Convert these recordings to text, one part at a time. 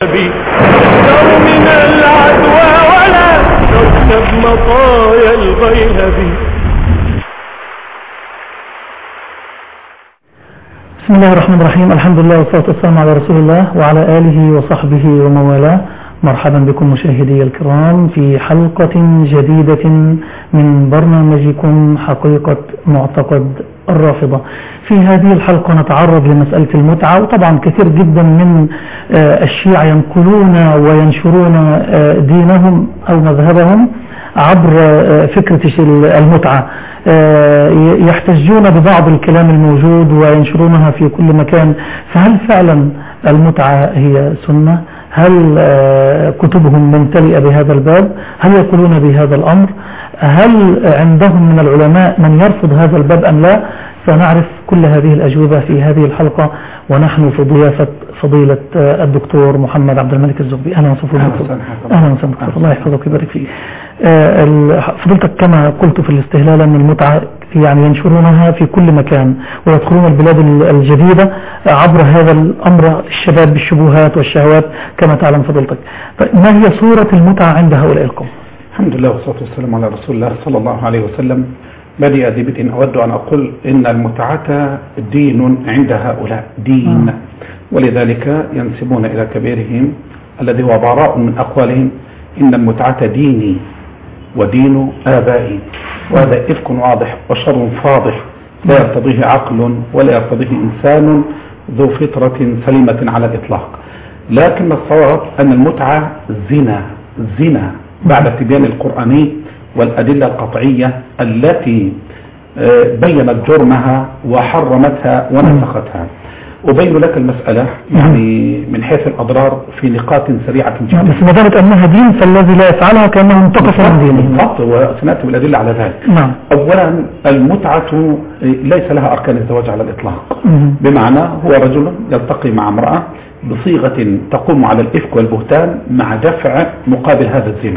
من العدوى ولا تركب مطايا الغيهب. بسم الله الرحمن الرحيم. الحمد لله والصلاة والسلام على رسول الله وعلى آله وصحبه ومن والاه. مرحبا بكم مشاهدي الكرام في حلقة جديدة من برنامجكم حقيقة معتقد الرافضة. في هذه الحلقة نتعرض لمسألة المتعة، وطبعا كثير جدا من الشيعة ينقلون وينشرون دينهم أو مذهبهم عبر فكرة المتعة، يحتجون ببعض الكلام الموجود وينشرونها في كل مكان. فهل فعلا المتعة هي سنة؟ هل كتبهم ممتلئة بهذا الباب؟ هل يقولون بهذا الأمر؟ هل عندهم من العلماء من يرفض هذا الباب أم لا؟ سنعرف كل هذه الأجوبة في هذه الحلقة، ونحن في ضيافة فضيلة الدكتور محمد عبد الملك الزغبي. أهلا وسهلا دكتور. أهلا وسهلا دكتور، الله يحفظك ويبارك فيك. فضيلتك كما قلت في الاستهلال أن المتعة يعني ينشرونها في كل مكان ويدخلون البلاد الجديدة عبر هذا الأمر، الشباب بالشبهات والشهوات كما تعلم فضيلتك. ما هي صورة المتعة عند هؤلاء القوم؟ الحمد لله والصلاة والسلام على رسول الله صلى الله عليه وسلم. بدي أدبة أود أن أقول إن المتعة دين عند هؤلاء دين، ولذلك ينسبون إلى كبيرهم الذي هو براء من أقوالهم إن المتعة ديني ودين آبائي، وهذا إفك واضح وشر فاضح لا يرتضيه عقل ولا يرتضيه إنسان ذو فطرة سليمة على الإطلاق. لكن الصواب أن المتعة زنا بعد التبيان القرآني والأدلة القطعية التي بينت جرمها وحرمتها ونسختها. أبين لك المسألة يعني من حيث الأضرار في نقاط سريعة جدا. بس ما دامت أنها دين فالذي لا يفعلها كأنه انتقص من دينه. بالضبط، وسنأتي بالأدلة على ذلك. نعم. أولا المتعة ليس لها أركان الزواج على الإطلاق، بمعنى هو رجل يلتقي مع امرأة بصيغة تقوم على الإفك والبهتان مع دفع مقابل هذا الزنا.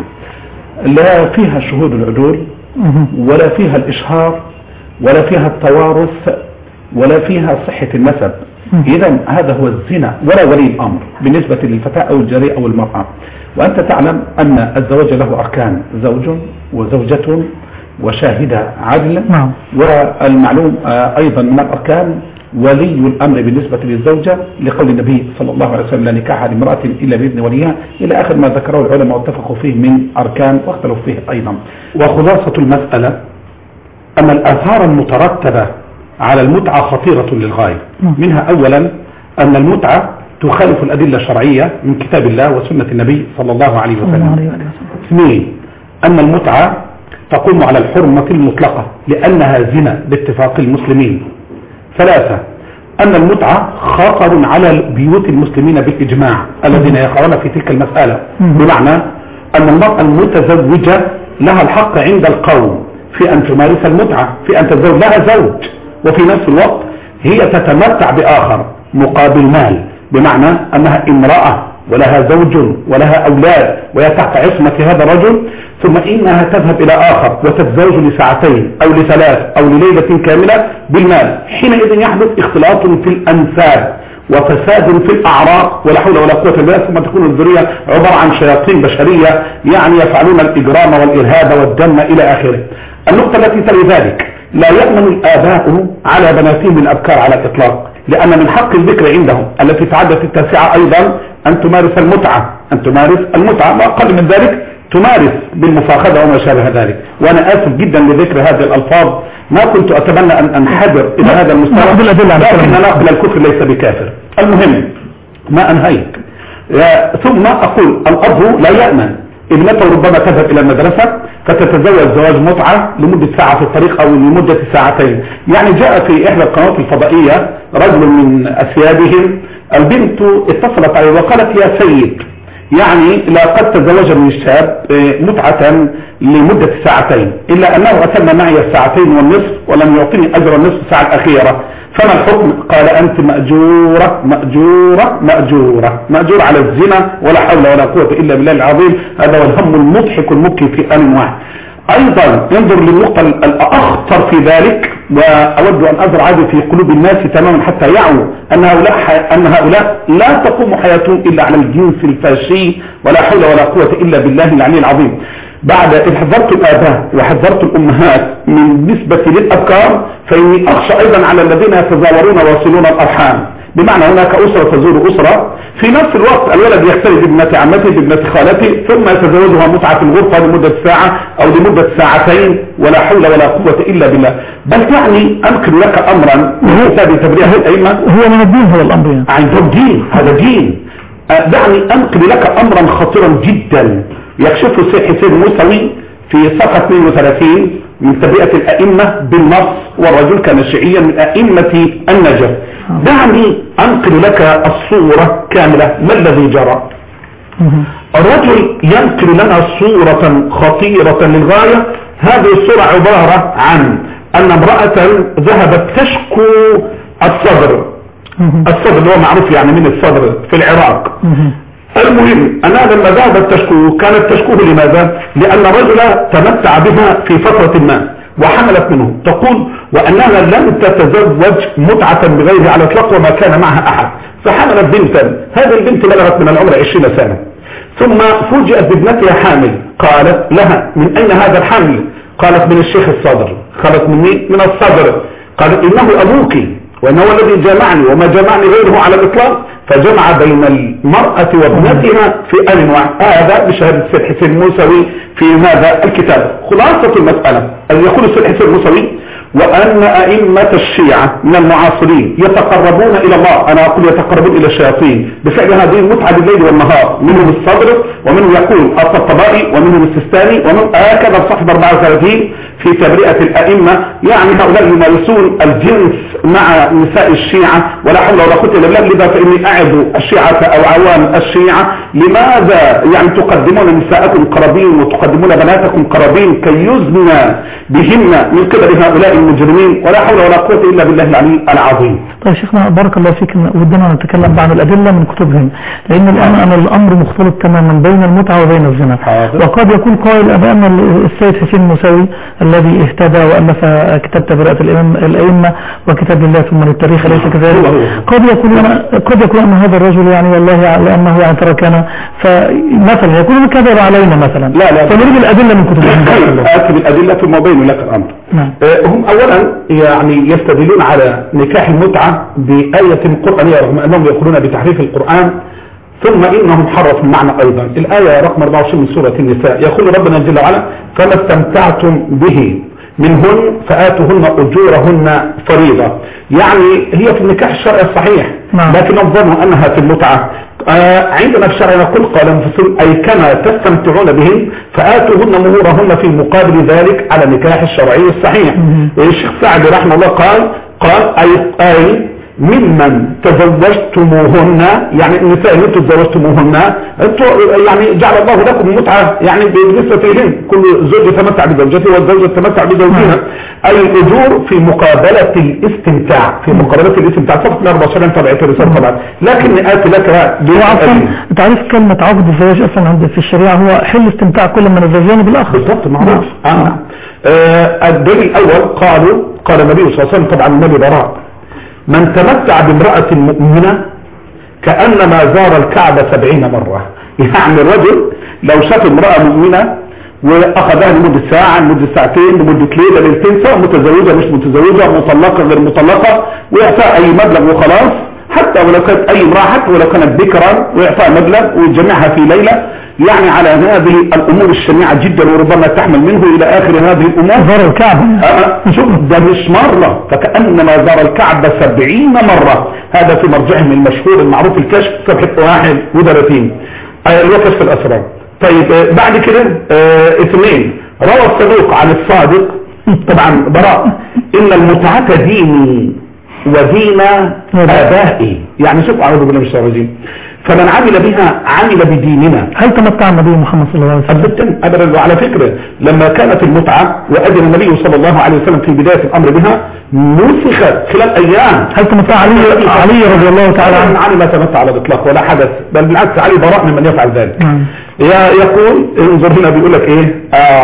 لا فيها شهود العدول ولا فيها الإشهار ولا فيها التوارث ولا فيها صحة النسب. إذا هذا هو الزنا ولا ولي الأمر بالنسبة للفتاة أو الجارية أو المرأة. وأنت تعلم أن الزواج له أركان: زوج وزوجة وشاهد عدل. والمعلوم أيضا من الأركان ولي الأمر بالنسبة للزوجة، لقول النبي صلى الله عليه وسلم: لا نكاح لامرأة إلا بإذن وليها، إلى آخر ما ذكره العلماء واتفقوا فيه من أركان واختلفوا فيه أيضا. وخلاصة المسألة أن الآثار المترتبة على المتعة خطيرة للغاية. منها أولا أن المتعة تخالف الأدلة الشرعية من كتاب الله وسنة النبي صلى الله عليه وسلم. اثنين، أن المتعة تقوم على الحرمة المطلقة لأنها زنا باتفاق المسلمين. ثلاثة، أن المتعة خطر على بيوت المسلمين بالإجماع الذين يقعون في تلك المسألة، بمعنى أن المرأة المتزوجة لها الحق عند القوم في أن تمارس المتعة، في أن تتزوج لها زوج، وفي نفس الوقت هي تتمتع بآخر مقابل مال، بمعنى أنها امرأة ولها زوج ولها أولاد وهي تحت عصمة هذا الرجل، ثم إنها تذهب إلى آخر وتتزوج لساعتين أو لثلاث أو لليلة كاملة بالمال. حينئذ يحدث اختلاط في الأنساب وفساد في الأعراق ولا حول ولا قوة إلا بالله، ثم تكون الذرية عبارة عن شياطين بشرية يعني يفعلون الإجرام والإرهاب والدم إلى آخره. النقطة التي تلي ذلك: لا يأمن الآباء على بناتهم الأبكار على الإطلاق، لأن من حق الذكر عندهم التي تعدت التاسعة أيضا أن تمارس المتعة، ما أقل من ذلك تمارس بالمفاخذة وما شابه ذلك. وأنا آسف جدا لذكر هذه الألفاظ، ما كنت أتمنى أن أنحدر إلى هذا المستوى، لكن ناقل الكفر ليس بكافر. المهم ما أنهيت. ثم أقول الأب لا يأمن، ابنته ربما تذهب إلى المدرسة فتتزوج زواج متعة لمدة ساعة في الطريق أو لمدة ساعتين. يعني جاء في إحدى القنوات الفضائية رجل من أسيادهم، البنت اتصلت عليه وقالت: يا سيد، يعني لقد تزوجني الشاب متعة لمدة ساعتين، إلا أنه أتم معي الساعتين والنصف ولم يعطيني أجر النصف الساعة الأخيرة، فما الحكم؟ قال: أنت مأجورة مأجورة مأجورة مأجورة على الزنا، ولا حول ولا قوة إلا بالله العظيم. هذا هو الهم المضحك المبكي في آن واحد. ايضا انظر للنقطة الاخطر في ذلك، واود ان ازرع هذه في قلوب الناس تماما حتى يعوا ان هؤلاء لا تقوم حياتهم الا على الجنس الفاشي، ولا حول ولا قوة الا بالله العلي العظيم. بعد إذ حذرت الآباء وحذرت الأمهات من نسبة للأبكار، فإني أخشى أيضا على الذين يتزاورون ويصلون الأرحام، بمعنى هناك أسرة تزور أسرة، في نفس الوقت الولد يختلط بابنة عمته بابنة خالته، ثم يتزوجها متعة في الغرفة لمدة ساعة أو لمدة ساعتين، ولا حول ولا قوة إلا بالله. بل يعني أنقل لك أمرا من كتاب تبرئة الأئمة، هو من الدين هذا الأمر يعني. عندهم دين، هذا دين. دعني أنقل لك أمرا خطيرا جدا يكشفه السيد حسين موسوي في صفحة 32 من تبرئة الأئمة بالنص، والرجل كان شيعيا من أئمة النجف. دعني أنقل لك الصورة كاملة. ما الذي جرى؟ الرجل ينقل لنا صورة خطيرة للغاية. هذه الصورة عبارة عن أن امرأة ذهبت تشكو الصدر اللي هو معروف يعني من الصدر في العراق. المهم أنها لما ذهبت تشكو كانت تشكوه لماذا؟ لأن الرجل تمتع بها في فترة ما وحملت منه، تقول وأنها لم تتزوج متعة بغيره على الإطلاق وما كان معها أحد، فحملت بنتا. هذه البنت بلغت من العمر 20 سنة، ثم فوجئت بابنتها حامل. قالت لها من أين هذا الحمل؟ قالت من الشيخ الصدر. قالت من مين؟ من الصدر. قالت إنه أبوك وأنه الذي جمعني وما جمعني غيره على الإطلاق، فجمع بين المرأة وابنتها في آن واحد. هذا بشهادة السيد حسين موسوي في هذا الكتاب. خلاصة المسألة أن يقول السيد حسين موسوي وأن أئمة الشيعة من المعاصرين يتقربون إلى الله، أنا أقول يتقربون إلى الشياطين بفعل هذه المتعة بالليل والنهار، منهم الصدر ومنهم يقول الطبطبائي ومنهم السيستاني ومن هكذا صاحب 34 في تبرئة الأئمة. يعني هؤلاء يمارسون الجنس مع نساء الشيعة ولا حول ولا قوة إلا بالله. لذا فإني أعد الشيعة أو عوام الشيعة لماذا يعني تقدمون نساءكم قرابين وتقدمون بناتكم قرابين كي يزنى بهن من قبل هؤلاء المجرمين، ولا حول ولا قوة إلا بالله العلي العظيم. طيب شيخنا بارك الله فيك، ودنا نتكلم بعض الأدلة من كتبهم، لأن الآن أنا الأمر مختلط تماما بين المتعة وبين الزنا. وقد يكون قائل أمام السيد حسين موسوي الذي اهتدى وألف كتاب تبرئة الأئمة وكتاب الله ثم للتاريخ أليس كذلك؟ قد يكون أن هذا الرجل يعني والله لأنه يعني تركنا فمثلا يكون كذب علينا مثلا. لا فنريد الأدلة من كتبهم. آتي بالأدلة ثم أبين لك الأمر. هم أولا يعني يستدلون على نكاح المتعة بآية قرآنية رغم أنهم يقولون بتحريف القرآن، ثم إنهم حرفوا المعنى أيضا. الآية رقم 24 من سورة النساء يقول ربنا جل وعلا فما استمتعتم به منهن فآتوهن أجورهن فريضة. يعني هي في النكاح الشرعي الصحيح، لكن نظن أنها في المتعة. عندنا في الشرع نقول قال المفسرون أي كما تستمتعون بهن فآتوهن مهورهن في مقابل ذلك على النكاح الشرعي الصحيح. الشيخ سعد رحمه الله قال أي ممن تزوجتموهن، يعني النساء اللي انتم تزوجتموهن انتم يعني جعل الله لكم متعة يعني بالنسبة إليهن، كل زوج يتمتع بزوجته والزوجة تتمتع بزوجها. أي الأجور في مقابلة الاستمتاع، في مقابلة الاستمتاع. صفحة 24 طبعت الرسالة طبعا. لكن آتي لك تعريف كلمة عقد الزواج أصلا عند في الشريعة هو حل استمتاع كل من الزوجين بالآخر. بالضبط معروف. الدليل الأول قال النبي صلى الله عليه وسلم طبعا النبي براء من تمتع بامرأة مؤمنة كأنما زار الكعبة 70 مرة. يعني الرجل لو شاف امرأة مؤمنة وأخذها لمدة ساعة لمدة ساعتين لمدة ليلة ليلتين، سواء متزوجة مش متزوجة مطلقة غير مطلقة، ويعطيها أي مبلغ وخلاص، حتى ولو كانت أي امرأة حتى ولو كانت بكرا ويعطيها مبلغ ويجمعها في ليلة. يعني على هذه الأمور الشنيعة جدا وربما تحمل منه إلى آخر هذه الأمور. زار الكعبة شوف ده مش مرة، فكأنما زار الكعبة 70 مرة. هذا في مرجعهم المشهور المعروف الكشف صفحة 31 الوكشف الأسرار. طيب بعد كده اثنين روى الصدوق عن الصادق طبعا براء إن المتعة ديني ودين آبائي. يعني شوف أعوذ بالله من الشيطان الرجيم. فمن عمل بها عمل بديننا. هل تمتع النبي محمد صلى الله عليه وسلم؟ أبدا. وعلى فكرة لما كانت المتعة وأذن النبي صلى الله عليه وسلم في بداية الأمر بها نسخت خلال أيام. هل تمتع علي رضي الله تعالى عنه؟ علي ما تمتع على الإطلاق ولا حدث، بل بالعكس علي براء من يفعل ذلك. يقول انظر هنا بيقول لك ايه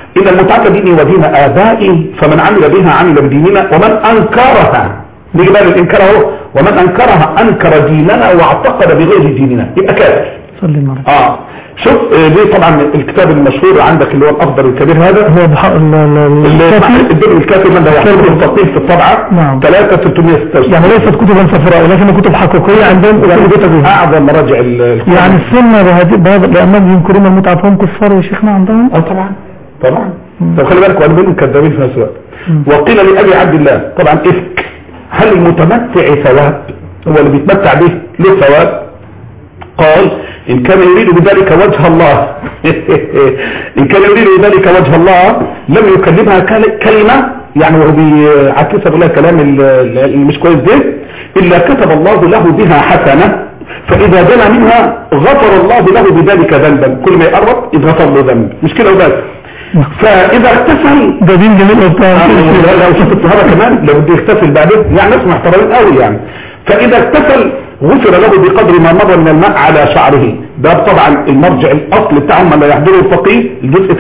إن المتعة ديني ودين آبائي فمن عمل بها عمل بديننا ومن أنكرها، نيجي بقى الإنكار أهو، ومن أنكرها أنكر ديننا واعتقد بغير ديننا يبقى كافر. شوف دي طبعا الكتاب المشهور عندك اللي هو الأفضل الكبير هذا هو الدين الكافر من ده يحصل التطبيق في الطبعة 3,366 يعني ليست كتبا صفراء ولكن كتب حقيقية عندهم أعظم مراجع يعني السنة لأنهم ينكرون المتعة فهم كفار يا شيخنا عندهم؟ طبعا طب خلي بالك وأنا منهم كذابين في نفس الوقت. وقيل لأبي عبد الله طبعا إفك، هل المتمتع ثواب؟ هو اللي بيتمتع به له ثواب؟ قال إن كان يريد بذلك وجه الله إن كان يريد بذلك وجه الله لم يكلمها كلمة، يعني وهو بيعكسها بالله كلام اللي مش كويس ده، إلا كتب الله له بها حسنة، فإذا جنى منها غفر الله له بذلك ذنبا، كل ما يقرب يتغفر له ذنب، مش كده وبس. فإذا اغتسل ده دين جميل لو شفت الطهارة كمان لو بده يغتسل بعدين يعني ناس محترمين قوي يعني. فإذا اغتسل غفر له بقدر ما مر من الماء على شعره. ده طبعا المرجع الأصل بتاعهم ما يحضره الفقيه الجزء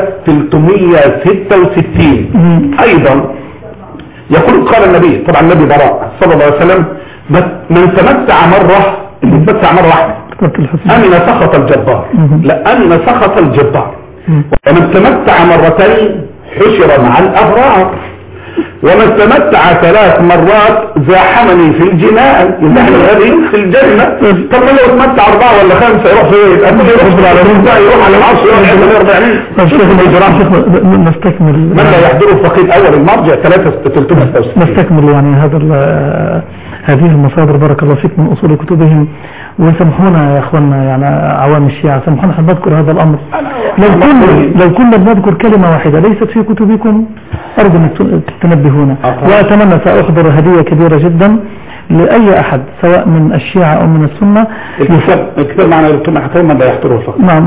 3,366. أيضا يقول قال النبي طبعا النبي براء صلى الله عليه وسلم من تمتع مرة، اللي تمتع مرة واحدة أمن سخط الجبار، لا أمن سخط الجبار. ومن تمتع مرتين حشر مع الأبرار، ومن تمتع 3 مرات زاحمني في الجنان يزاحم هذه في الجنة. طب لو تمتع 4 ولا 5 يروح فين؟ يروح على العرش نستكمل من لا يحضره الفقيه الأول المرجع 3,366. نستكمل يعني هذه المصادر بارك الله فيك من أصول كتبهم. وسامحونا يا اخوانا يعني عوام الشيعة، سامحونا احنا بنذكر هذا الامر. لو كنا بنذكر كلمة واحدة ليست في كتبكم ارجو ان تنبهونا. واتمنى ساحضر هدية كبيرة جدا لأي أحد سواء من الشيعة أو من السنة. الكتاب معنا يرتم حتى من لا يحضره فقط. نعم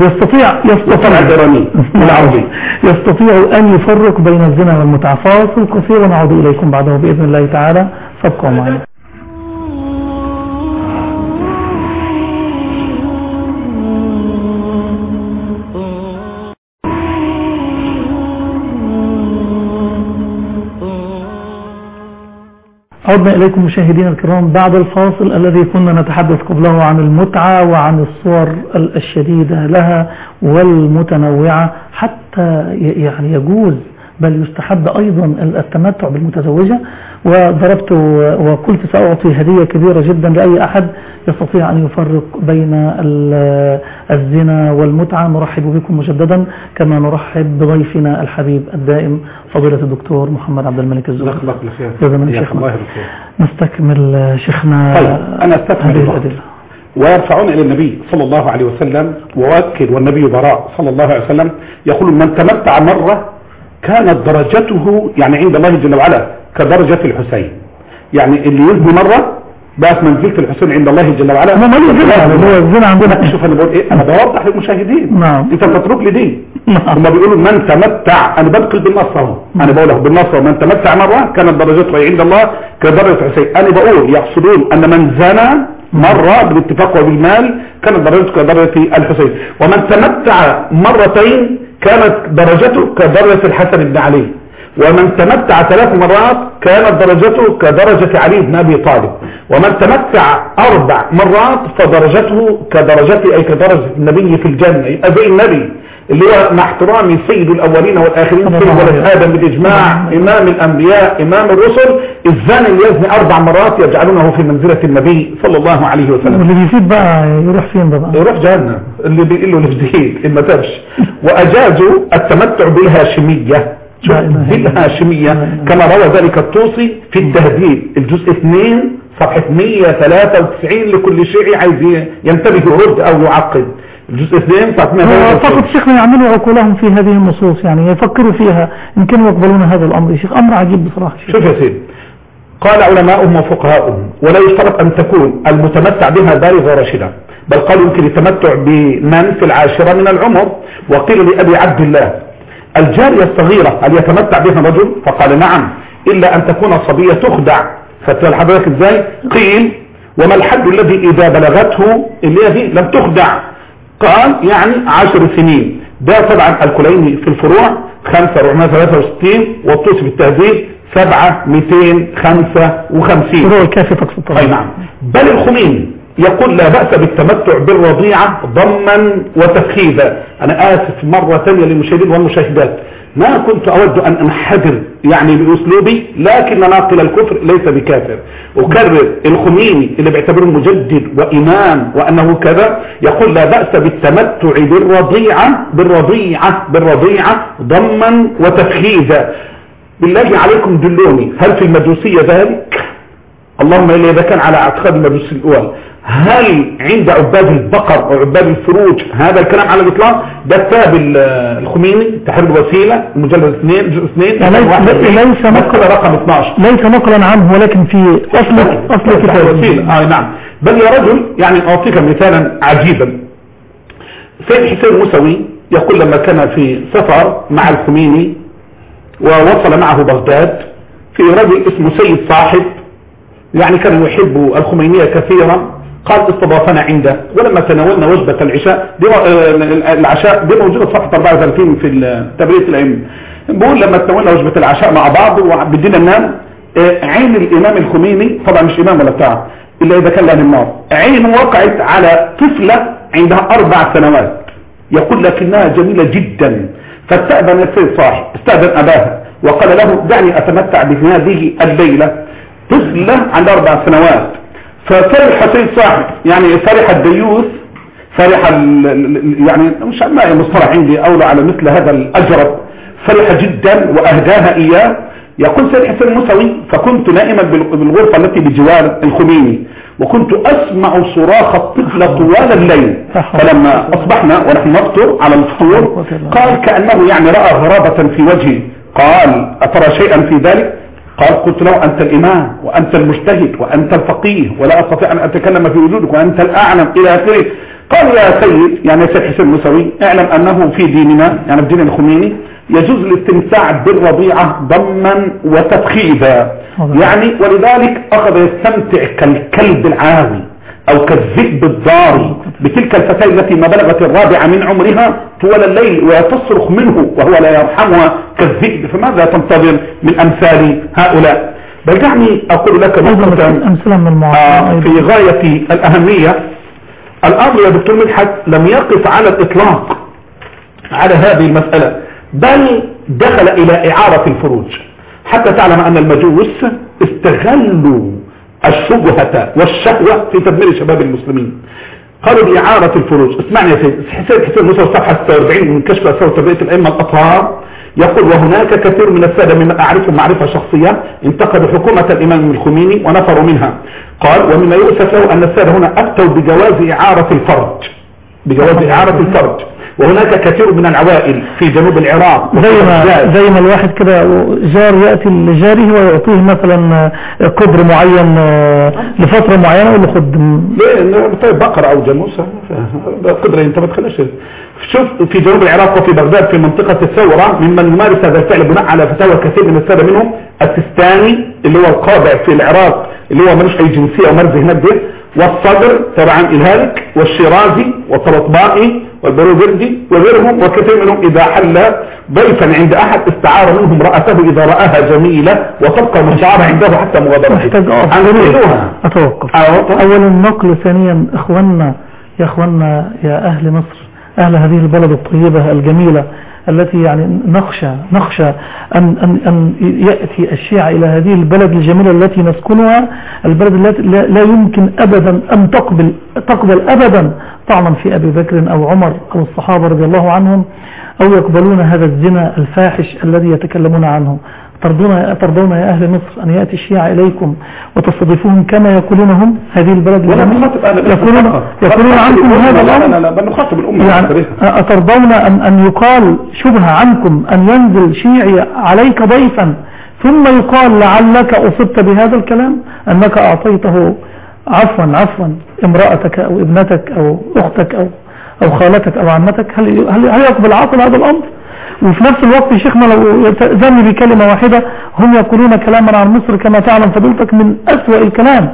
يستطيع أن يفرق بين الزنا والمتعة. فاصل قصير ونعود إليكم بعده بإذن الله تعالى، فابقوا معنا. عدنا إليكم مشاهدينا الكرام بعد الفاصل الذي كنا نتحدث قبله عن المتعة وعن الصور الشديدة لها والمتنوعة، حتى يعني يجوز بل يستحب أيضا التمتع بالمتزوجة. وضربت وقلت سأعطي هدية كبيرة جدا لأي أحد يستطيع أن يفرق بين الزنا والمتعة. نرحب بكم مجددا كما نرحب بضيفنا الحبيب الدائم فضيلة الدكتور محمد عبد الملك الزهري. نستكمل شيخنا. طيب أنا استكمل ويرفعون إلى النبي صلى الله عليه وسلم وأكد والنبي براء صلى الله عليه وسلم يقول من تمتع مرة كانت درجته يعني عند الله جل وعلا كدرجة الحسين. يعني اللي يزني مرة بقت منزلة الحسين عند الله جل وعلا. ما الزنا عندنا. شوف انا بقول ايه، انا بوضح للمشاهدين. انت تترك لي دي. هم بيقولوا من تمتع، انا بدخل بالنص اهو، انا بقوله بالنص من تمتع مرة كانت درجته عند الله كدرجة الحسين. انا بقول يقصدون ان من زنى مرة بالاتفاق وبالمال كانت درجته كدرجة الحسين، ومن تمتع مرتين كانت درجته كدرجة الحسن بن علي، ومن تمتع 3 مرات كانت درجته كدرجة علي بن أبي طالب، ومن تمتع 4 مرات فدرجته كدرجته أي كدرجة النبي في الجنة. يبقى زي النبي اللي هو مع احترامي سيد الأولين والآخرين سيد ولد آدم بالإجماع إمام الأنبياء إمام الرسل، الزاني اللي يزني 4 مرات يجعلونه في منزلة النبي صلى الله عليه وسلم. واللي بيفيد بقى يروح فين بقى؟ يروح جهنم اللي بيقول له الجديد إن ما تبش. وأجازوا التمتع بالهاشمية، بالهاشمية كما روى ذلك الطوسي في التهذيب الجزء 2 صفحة 193 لكل شيعي عايز ينتبه يرد أو يعقد. الجزء 2 صفحة 193. فقط شيخنا يعملوا عقولهم في هذه النصوص، يعني يفكروا فيها إن كانوا يقبلون هذا الأمر. شيخ أمر عجيب بصراحة. شوف يا سيدي، قال علماؤهم وفقهاؤهم ولا يشترط أن تكون المتمتع بها بالغ راشدا، بل قالوا يمكن التمتع بمن في 10 من العمر. وقيل لأبي عبد الله الجارية الصغيرة هل يتمتع بها رجل؟ فقال نعم إلا أن تكون صبية تخدع. فتقول حضرتك ازاي؟ قيل وما الحد الذي إذا بلغته اللي هي دي لم تخدع؟ قال يعني 10 سنين. ده طبعا الكليني في الفروع 5463 والطوسي في التهذيب 7255. هو الكافي تقصد طبعا. اي نعم. بل الخميني يقول لا بأس بالتمتع بالرضيعة ضما وتفخيذا. انا اسف مرة ثانية للمشاهدين والمشاهدات، ما كنت اود ان انحدر يعني باسلوبي، لكن ناقل الكفر ليس بكافر. اكرر، الخميني اللي بيعتبره مجدد وامام وانه كذا يقول لا بأس بالتمتع بالرضيعة ضما وتفخيذا. بالله عليكم دلوني، هل في المجوسية ذلك؟ اللهم إلا إذا كان على اعتقاد المجوس الأول. هل عند عباد البقر أو عباد الفروج هذا الكلام على الإطلاق؟ ده كتاب الخميني تحرير الوسيلة المجلد 2 جزء 2 ليس نقلا رقم 12، ليس نقلا عنه ولكن في أصل كتاب الوسيلة. نعم. بل يا رجل يعني أعطيك مثالا عجيبا. سيد حسين الموسوي يقول لما كان في سفر مع الخميني ووصل معه بغداد، في رجل اسمه سيد صاحب يعني كان يحب الخمينية كثيرا، قال استضافنا عنده، ولما تناولنا وجبة العشاء دي موجودة في صفحة 34 في تبريد الأئمة، بقول لما تناولنا وجبة العشاء مع بعض وبدينا ننام، عين الإمام الخميني طبعا مش إمام ولا بتاع إلا إذا كان لها النار، عينه وقعت على طفلة عندها 4 سنوات، يقول لكنها جميلة جدا، فاستأذن السيد صاحب، استأذن أباها وقال له دعني أتمتع بهذه الليلة. طفلة عندها 4 سنوات، ففرح سيد صاحب يعني فرح الديوث، فرح يعني مش ما مصطلح عندي أولى على مثل هذا الأجرب، فرح جدا وأهداها إياه. يقول سيد حسين الموسوي فكنت نائما بالغرفة التي بجوار الخميني، وكنت أسمع صراخ الطفلة طوال الليل، فلما أصبحنا ونحن نفطر على الفطور قال كأنه يعني رأى غرابة في وجهي، قال أترى شيئا في ذلك؟ قال قلت له أنت الإمام وأنت المجتهد وأنت الفقيه ولا أستطيع أن أتكلم في وجودك وأنت الأعلم إلى آخره. قال يا سيد يعني سيد حسين الموسوي اعلم أنه في ديننا يعني في دين الخميني يجوز الاستمتاع بالرضيعة ضما وتفخيذا، يعني ولذلك أخذ يستمتع كالكلب العاوي أو كالذئب الضاري بتلك الفتاة التي ما بلغت 4 من عمرها طوال الليل وتصرخ منه وهو لا يرحمها كالذئب. فماذا تنتظر من أمثال هؤلاء؟ بل دعني أقول لك نقطة في غاية الأهمية. الأمر يا دكتور مدحت لم يقف على الإطلاق على هذه المسألة، بل دخل إلى إعارة الفروج، حتى تعلم أن المجوس استغلوا الشبهة والشهوة في تدمير شباب المسلمين. قالوا بإعارة الفروج. اسمعني يا سيد حسين موسى صفحة 46 من كشف أسرار تربية الأئمة الأطهار، يقول وهناك كثير من السادة مما أعرفهم معرفة شخصية انتقدوا حكومة الإمام الخميني ونفروا منها. قال ومما يؤسف له أن السادة هنا أفتوا بجواز إعارة الفرج، وهناك كثير من العوائل في جنوب العراق زي ما الواحد كده جار يأتي لجاره ويعطيه مثلا قدر معين لفترة معينة ولا خد ليه بقرة أو جاموسة قدر انت ما تخليش. شوف في جنوب العراق وفي بغداد في منطقة الثورة ممن يمارس هذا الفعل بناء على فتاوى كثير من السادة منهم السيستاني اللي هو القاضع في العراق اللي هو ملوش أي جنسية ومرز هناك ده، والصدر طبعا الهالك والشيرازي والطلطبائي والبروفردي وغيرهم، وكثير منهم إذا حل ضيفا عند أحد استعار منهم امرأته إذا رآها جميلة وتبقى مستعارة عنده حتى مغادرتها. أتوقف أولا النقل، ثانيا يا أخوانا يا أهل مصر، أهل هذه البلد الطيبة الجميلة التي يعني نخشى أن يأتي الشيعة إلى هذه البلد الجميلة التي نسكنها، البلد التي لا يمكن أبدا أن تقبل أبدا طعنا في أبي بكر أو عمر أو الصحابة رضي الله عنهم، أو يقبلون هذا الزنا الفاحش الذي يتكلمون عنه. ترضون يا أهل مصر أن يأتي الشيعة إليكم وتستضيفوهم كما يقولون هم هذه البلد يقولون عنكم هذا الأمر؟ يعني أترضون أن يقال شبه عنكم أن ينزل شيعي عليك ضيفا ثم يقال لعلك أصبت بهذا الكلام أنك أعطيته عفوا امرأتك أو ابنتك أو أختك أو خالتك أو عمتك؟ هل يقبل عاقل هذا الأمر؟ وفي نفس الوقت شيخنا لو ذني بكلمة واحدة هم يقولون كلاما عن مصر كما تعلم فضيلتك من أسوأ الكلام.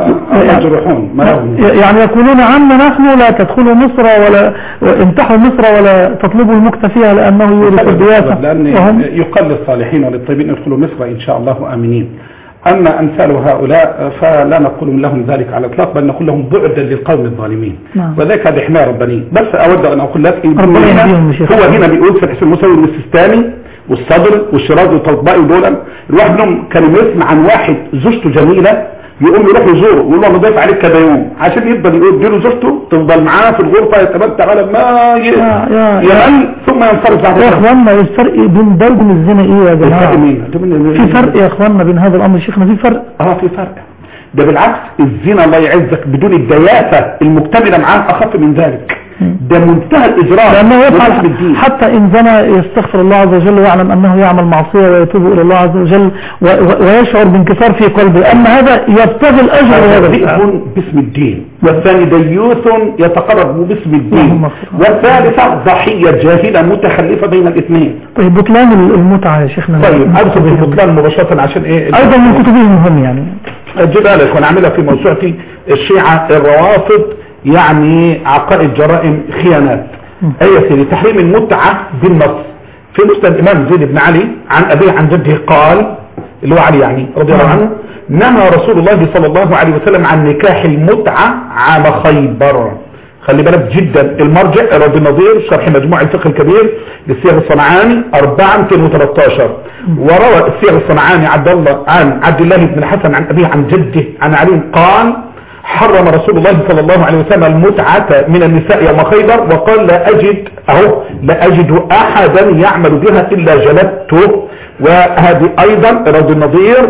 يعني يقولون عنا نحن لا تدخلوا مصر ولا امتحوا مصر ولا تطلبوا المكت فيها لأنه يورث الدياسة. لأن يقال للصالحين وللطيبين ادخلوا مصر إن شاء الله آمنين. أما أمثال هؤلاء فلا نقول لهم ذلك على الإطلاق، بل نقول لهم بعدا للقوم الظالمين. وذلك هذا حماية ربانية. بس أود أن أقول لك هو هنا بيقول في الحسن المسوي والسيستاني والصدر والشيرازي والطلبائي ودول الواحد منهم كان يسمع عن واحد زوجته جميلة يقوم يروح يزوره ويقول له نضيف عليك كذا يوم عشان يفضل يديله زوجته تفضل معاه في الغرفة يتمتع على ما يمل ثم ينصرف بعد. يا اخواننا الفرق بين ده وبين الزنا ايه يا جماعه؟ في فرق يا اخواننا بين هذا الامر شيخنا، في فرق. في فرق. ده بالعكس الزنا الله يعزك بدون الدياسة المكتملة معاه اخف من ذلك. ده منتهى الإجراء لأنه يفعل حتى إن زنى يستغفر الله عز وجل ويعلم أنه يعمل معصية ويتوب إلى الله عز وجل ويشعر بانكسار في قلبه، أما هذا يبتغي الأجر هذا ذئب باسم الدين، والثاني ديوث يتقرب باسم الدين، والثالثة ضحية جاهلة متخلفة بين الاثنين. طيب بطلان المتعة يا شيخنا. طيب أدخل في البطلان مباشرة عشان إيه أيضا من كتبهم هم يعني أجيبها لك وأنا عاملها في موسوعتي الشيعة الروافض يعني عقائد جرائم خيانات. أي سيدي تحريم المتعة بالنص في مسند الإمام زيد بن علي عن أبيه عن جده قال اللي هو علي يعني رضي الله عنه نهى رسول الله صلى الله عليه وسلم عن نكاح المتعة عام خيبر. خلي بالك جدا المرجع رد النظير شرح مجموع الفقه الكبير للسياغ الصنعاني 413 وروى السياغ الصنعاني عن عبد الله بن الحسن عن أبيه عن جده عن علي قال حرم رسول الله صلى الله عليه وسلم المتعة من النساء يوم خيبر وقال لا أجد أحدا يعمل بها إلا جلدته. وهذه أيضا رد النظير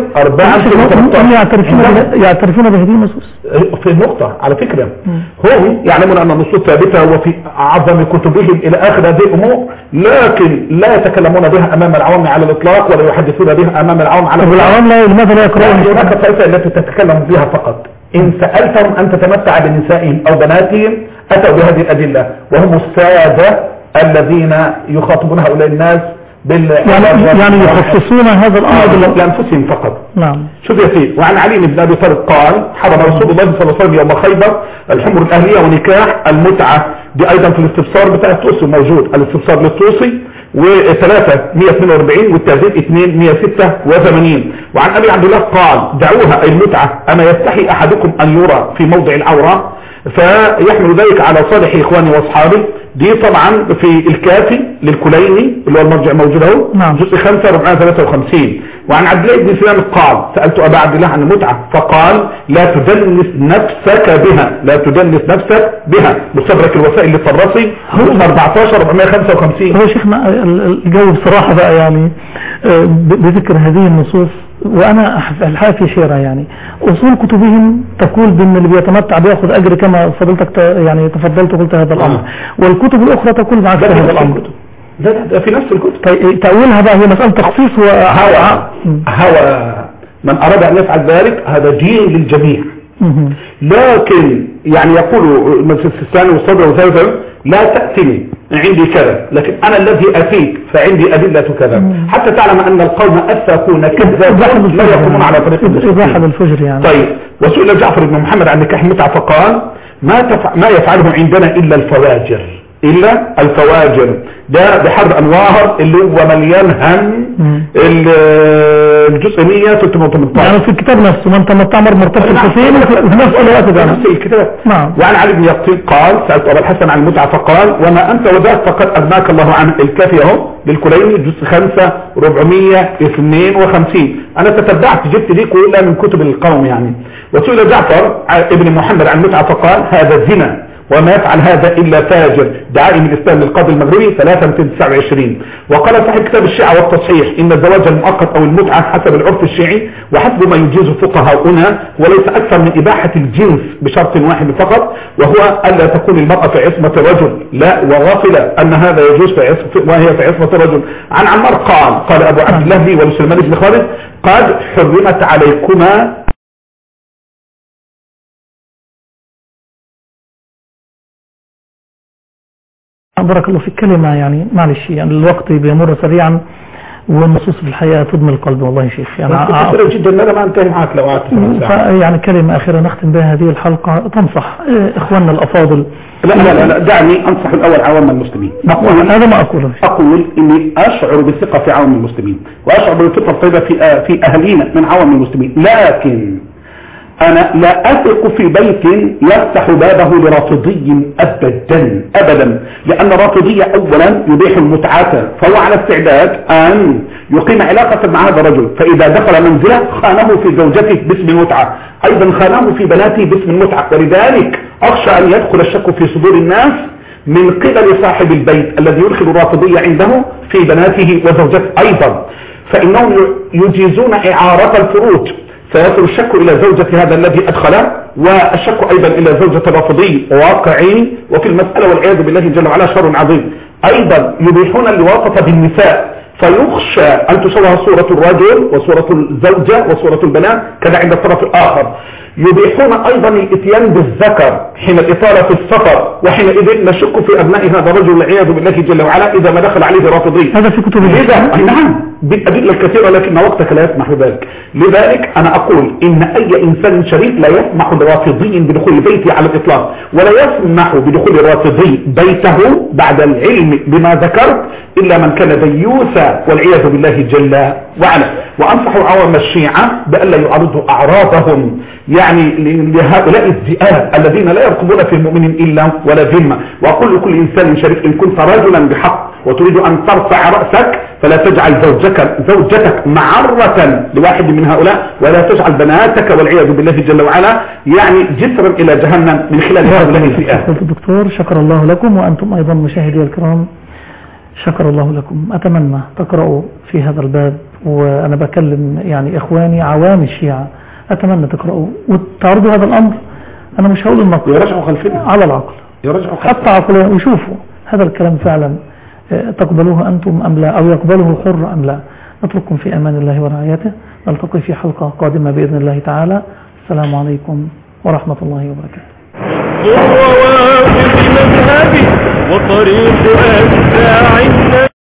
413 يعترفون بهذه النصوص في النقطة على فكرة هم يعلمون أن النصوص ثابتة وفي أعظم كتبهم إلى آخر هذه الأمور، لكن لا يتكلمون بها أمام العوام على الإطلاق ولا يحدثون بها أمام العوام على الإطلاق. العوام لماذا لا يقرأون؟ هناك طائفة التي تتكلم بها فقط. إن سألتهم أن تتمتع بنسائهم أو بناتهم أتوا بهذه الأدلة وهم السادة الذين يخاطبون هؤلاء الناس يعني يخصصون هذا الأمر لأنفسهم فقط. نعم. شوف يا سيدي وعن علي بن أبي طالب قال حرم رسول الله صلى الله عليه وسلم يوم خيبر الحمر الأهلية ونكاح المتعة. دي أيضا في الاستفسار بتاع الطوسي موجود الاستفسار للطوسي و3 142 والتهذيب 2 186. وعن أبي عبد الله قال دعوها أي المتعة أما يستحي أحدكم أن يرى في موضع العورة فيحمل ذلك على صالح إخواني وأصحابي. دي طبعا في الكافي للكليني اللي هو المرجع موجود اهو جزء 5 453. وعن عبد الله بن سلام قال سألت أبا عبد الله عن المتعة فقال لا تدنس نفسك بها مستدرك الوسائل للطراسي 14 455. هو شيخنا الجو بصراحة بقى يعني بذكر هذه النصوص وانا الحقيقة في شيرة يعني اصول كتبهم تقول بان اللي بيتمتع بياخذ اجر كما فضلتك يعني تفضلت قلت هذا الامر والكتب الاخرى تقول معك هذا الامر. ده في نفس الكتب تأويلها بقى هي مسألة تخصيص هوى من اراد ان يفعل ذلك هذا دين للجميع. لكن يعني يقول المجلس الثاني والصدر وثالثا لا تأتني عندي كذا لكن أنا الذي أتيك فعندي أدلة كذا حتى تعلم أن القوم أثقون كذابون لا يقومون على طريق الفجر يعني. طيب وسئل جعفر بن محمد عن نكاح المتعة فقال ما يفعله عندنا إلا الفواجر. ده بحر أنوار اللي هو مليان هم الجزء 100 318 يعني في الكتاب نفسه من تمتع مرتبط الحسين وفي نفس الوقت ده نفس الكتاب. وعن علي بن يقطين قال سألت أبا الحسن عن المتعة فقال وما أنت وذاك فقد أغناك الله عنه. الكافي اهو للكليني جزء 5 452. أنا تتبعت جبت دي كلها من كتب القوم يعني. وسئل جعفر ابن محمد عن المتعة فقال هذا زنا وما يفعل هذا إلا فاجر. دعائم الإسلام للقاضي المغربي 329. وقال صاحب كتاب الشيعة والتصحيح إن الزواج المؤقت أو المتعة حسب العرف الشيعي وحسب ما يجيز فقهاؤنا وليس أكثر من إباحة الجنس بشرط واحد فقط وهو ألا تكون المرأة في عصمة الرجل لا وغافل أن هذا يجوز وهي في عصمة الرجل. عن عمار قال أبو عبد الله لي ولسلمان بن خالد قد حرمت عليكما بارك الله في كلمة يعني معلش يعني الوقت بيمر سريعا والنصوص في الحقيقة تضمن القلب والله يا شيخ يعني كثير جدا أنا ما انتهي معك لو قعدت يعني كلمة أخيرة نختم بها هذه الحلقة تنصح إخواننا الأفاضل. لا دعني أنصح الأول عوام المسلمين. هذا ما أقوله. أقول إني أشعر بالثقة في عوام المسلمين وأشعر بالفطرة الطيبة في أهلينا من عوام المسلمين، لكن أنا لا أثق في بيت يفتح بابه لرافضي أبدا، لأن الرافضية أولا يبيح المتعة، فهو على استعداد أن يقيم علاقة مع هذا الرجل، فإذا دخل منزله خانه في زوجته باسم المتعة، أيضا خانه في بناته باسم المتعة، ولذلك أخشى أن يدخل الشك في صدور الناس من قبل صاحب البيت الذي يدخل الرافضية عنده في بناته وزوجته أيضا، فإنهم يجيزون إعارة الفروج، فيصل الشك إلى زوجة هذا الذي أدخله، والشك أيضا إلى زوجة الرافضي واقعي، وفي المسألة والعياذ بالله جل وعلا شر عظيم. أيضا يبيحون اللواطة بالنساء، فيخشى أن تشوه صورة الرجل وصورة الزوجة وصورة البنات كذا عند الطرف الآخر. يبيحون أيضا الاتيان بالذكر حين الإطالة في السفر، وحينئذ نشك في أبناء هذا الرجل والعياذ بالله جل وعلا إذا ما دخل عليه رافضي. هذا في كتب نعم بالأدلة الكثيرة، لكن وقتك لا يسمح بذلك. لذلك أنا أقول إن أي إنسان شريف لا يسمح لرافضي بدخول بيته على الإطلاق، ولا يسمح بدخول الرافضي بيته بعد العلم بما ذكرت إلا من كان ديوثا والعياذ بالله جل وعلا. وأنصح عوام الشيعة بأن لا يعرضوا أعراضهم يعني لهؤلاء الذئاب الذين لا يرقبون في المؤمن إلا ولا ذمة. وأقول لكل إنسان شريف إن كنت رجلا بحق وتريد أن ترفع رأسك فلا تجعل زوجتك معرة لواحد من هؤلاء، ولا تجعل بناتك والعياذ بالله جل وعلا يعني جسرا إلى جهنم من خلال هؤلاء الذئاب. الدكتور شكر الله لكم، وأنتم أيضا مشاهدي الكرام شكر الله لكم. أتمنى تقرأوا في هذا الباب، وأنا بكلم يعني إخواني عوام الشيعة، أتمنى تقرأوا وتعرضوا هذا الأمر. أنا مش هقول النقل، يرجعوا خلفنا على العقل، حتى عقلهم ويشوفوا هذا الكلام فعلا تقبلوه أنتم أم لا، أو يقبله حر أم لا. نترككم في أمان الله ورعايته، نلتقي في حلقة قادمة بإذن الله تعالى. السلام عليكم ورحمة الله وبركاته. وواقف مذهبي وطريق